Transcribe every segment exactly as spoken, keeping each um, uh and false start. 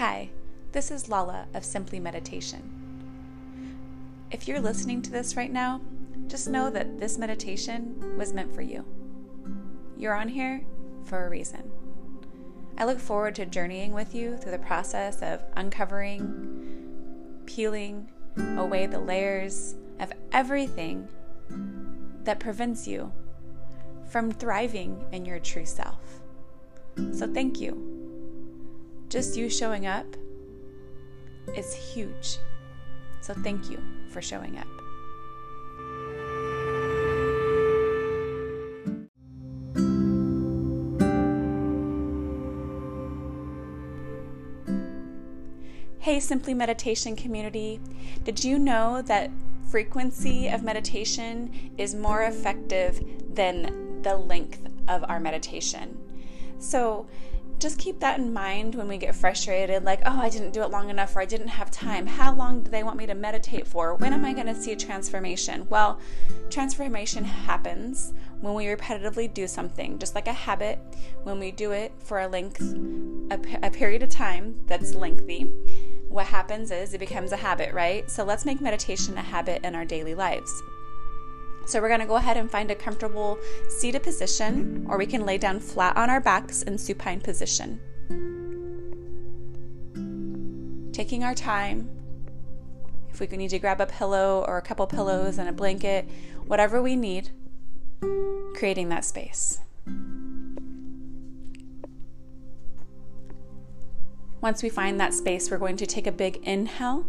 Hi, this is Lala of Simply Meditation. If you're listening to this right now, just know that this meditation was meant for you. You're on here for a reason. I look forward to journeying with you through the process of uncovering, peeling away the layers of everything that prevents you from thriving in your true self. So thank you. Just you showing up is huge. So thank you for showing up. Hey, Simply Meditation community. Did you know that frequency of meditation is more effective than the length of our meditation? So just keep that in mind when we get frustrated, like, oh, I didn't do it long enough, or I didn't have time. How long do they want me to meditate for? When am I going to see a transformation? Well, transformation happens when we repetitively do something, just like a habit. When we do it for a length, a, a period of time that's lengthy, what happens is it becomes a habit, right? So let's make meditation a habit in our daily lives. So we're going to go ahead and find a comfortable seated position, or we can lay down flat on our backs in supine position. Taking our time. If we need to grab a pillow or a couple pillows and a blanket, whatever we need, creating that space. Once we find that space, we're going to take a big inhale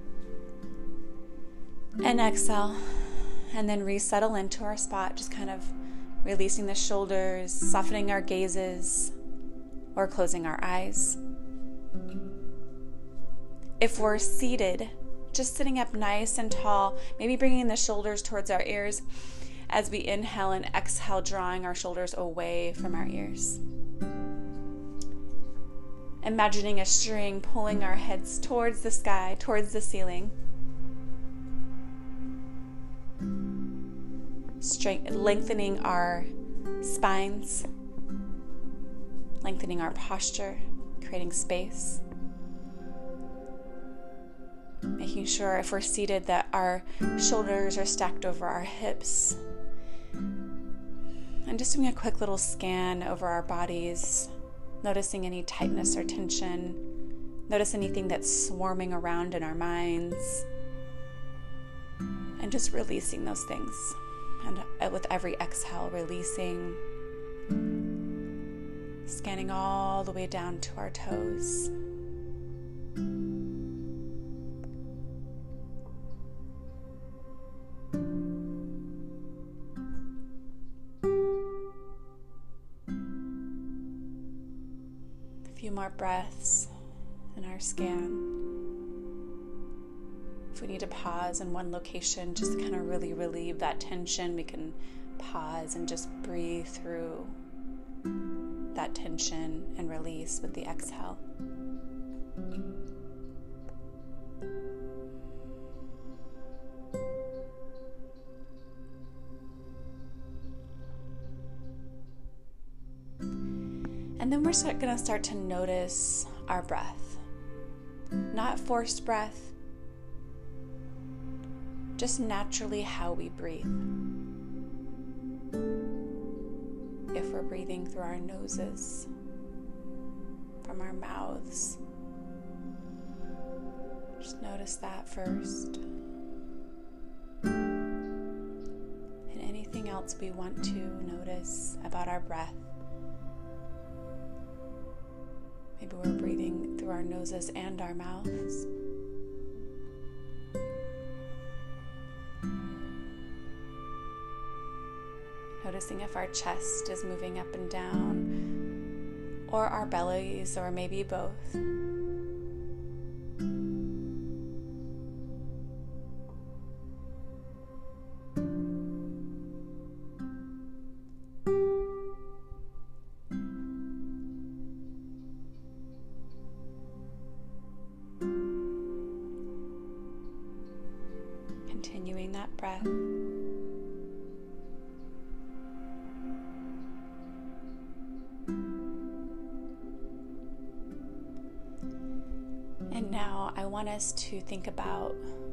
and exhale. And then resettle into our spot, just kind of releasing the shoulders, softening our gazes, or closing our eyes. If we're seated, just sitting up nice and tall, maybe bringing the shoulders towards our ears as we inhale and exhale, drawing our shoulders away from our ears. Imagining a string pulling our heads towards the sky, towards the ceiling. Strength, lengthening our spines, lengthening our posture, creating space. Making sure if we're seated that our shoulders are stacked over our hips. And just doing a quick little scan over our bodies, noticing any tightness or tension. Notice anything that's swarming around in our minds. And just releasing those things. And with every exhale, releasing, scanning all the way down to our toes. A few more breaths in our scan. If we need to pause in one location just to kind of really relieve that tension, we can pause and just breathe through that tension and release with the exhale. And then we're going to start to notice our breath. Not forced breath, just naturally how we breathe. If we're breathing through our noses, from our mouths, just notice that first. And anything else we want to notice about our breath. Maybe we're breathing through our noses and our mouths. Noticing if our chest is moving up and down, or our bellies, or maybe both. Continuing that breath. Now, I want us to think about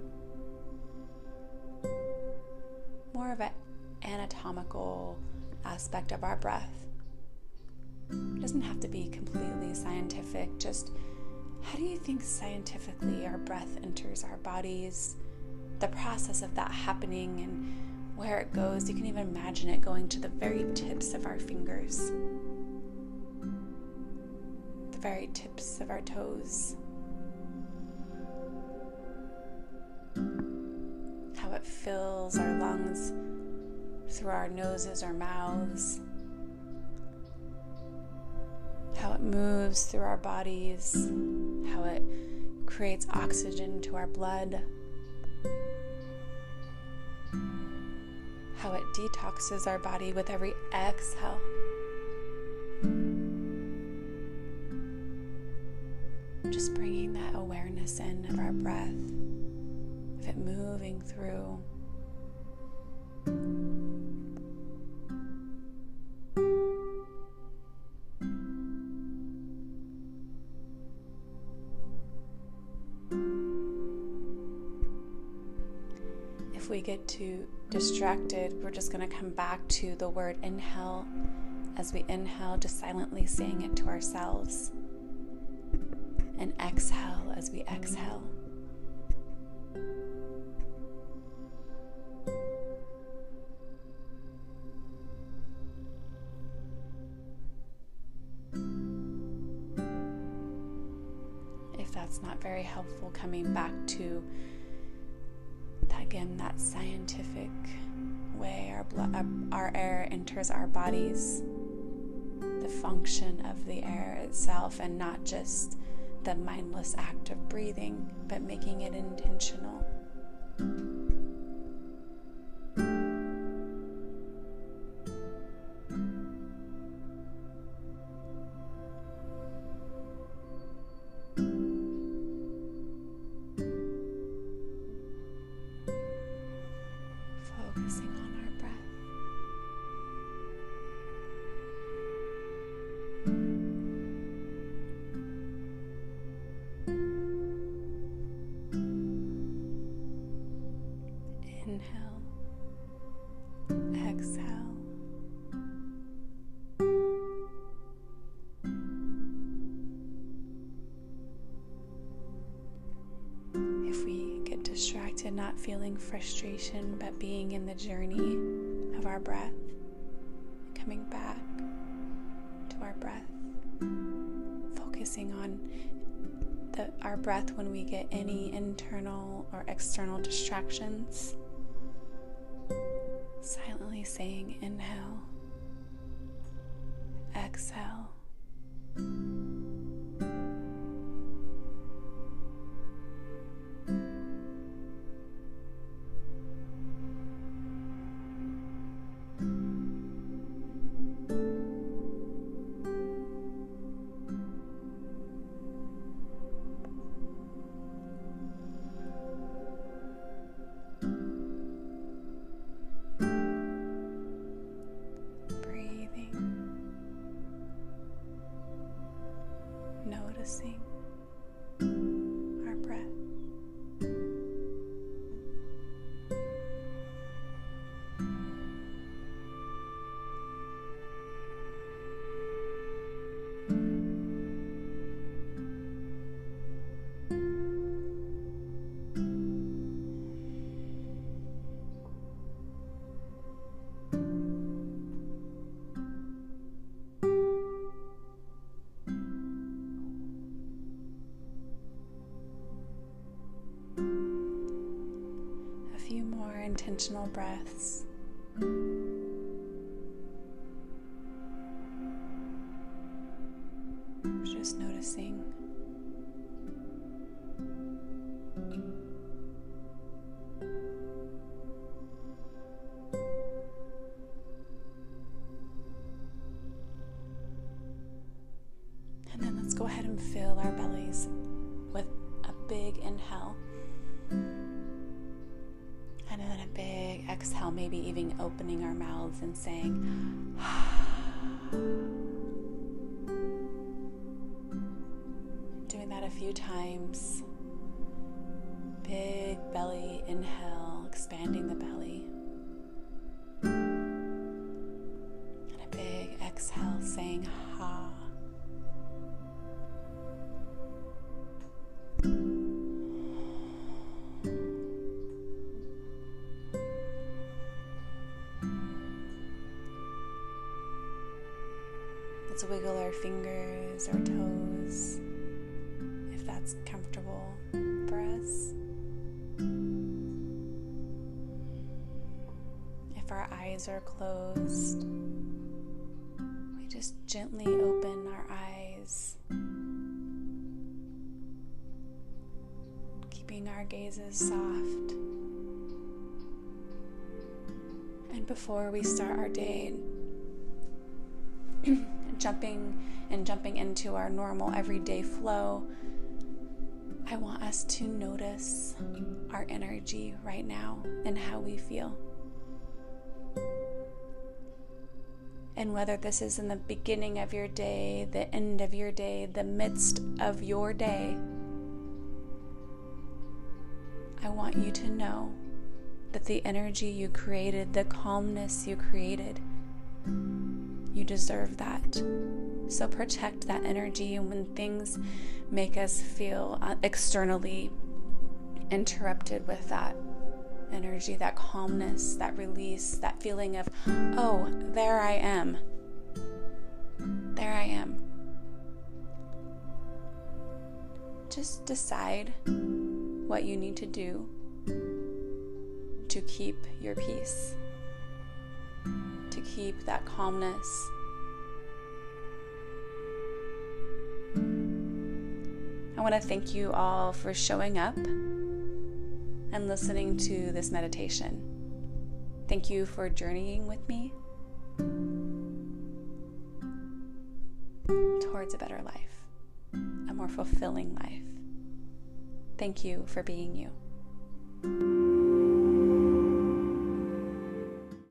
more of an anatomical aspect of our breath. It doesn't have to be completely scientific, just how do you think scientifically our breath enters our bodies, the process of that happening and where it goes? You can even imagine it going to the very tips of our fingers, the very tips of our toes. How it fills our lungs through our noses or mouths. How it moves through our bodies. How it creates oxygen to our blood. How it detoxes our body with every exhale. Just bringing that awareness in of our breath, of it moving through. If we get too distracted, we're just going to come back to the word inhale. As we inhale, just silently saying it to ourselves. And exhale as we exhale. If that's not very helpful, coming back to again, that scientific way our blood, our air enters our bodies, the function of the air itself, and not just the mindless act of breathing, but making it intentional. Focusing on our breath. Inhale, exhale. If we get distracted, not feeling frustration, but being in the journey of our breath, coming back to our breath, focusing on the, our breath when we get any internal or external distractions, silently saying inhale, exhale. Noticing our breath. Intentional breaths. Just noticing. And then let's go ahead and fill our bellies with a big inhale. And then a big exhale, maybe even opening our mouths and saying, doing that a few times. Let's wiggle our fingers or toes if that's comfortable for us. If our eyes are closed, we just gently open our eyes, keeping our gazes soft. And before we start our day, jumping and jumping into our normal everyday flow, I want us to notice our energy right now and how we feel. And whether this is in the beginning of your day, the end of your day, the midst of your day, I want you to know that the energy you created, the calmness you created, you deserve that. So protect that energy, and when things make us feel externally interrupted with that energy, that calmness, that release, that feeling of, oh, there I am. There I am. Just decide what you need to do to keep your peace, to keep that calmness. I want to thank you all for showing up and listening to this meditation. Thank you for journeying with me towards a better life, a more fulfilling life. Thank you for being you.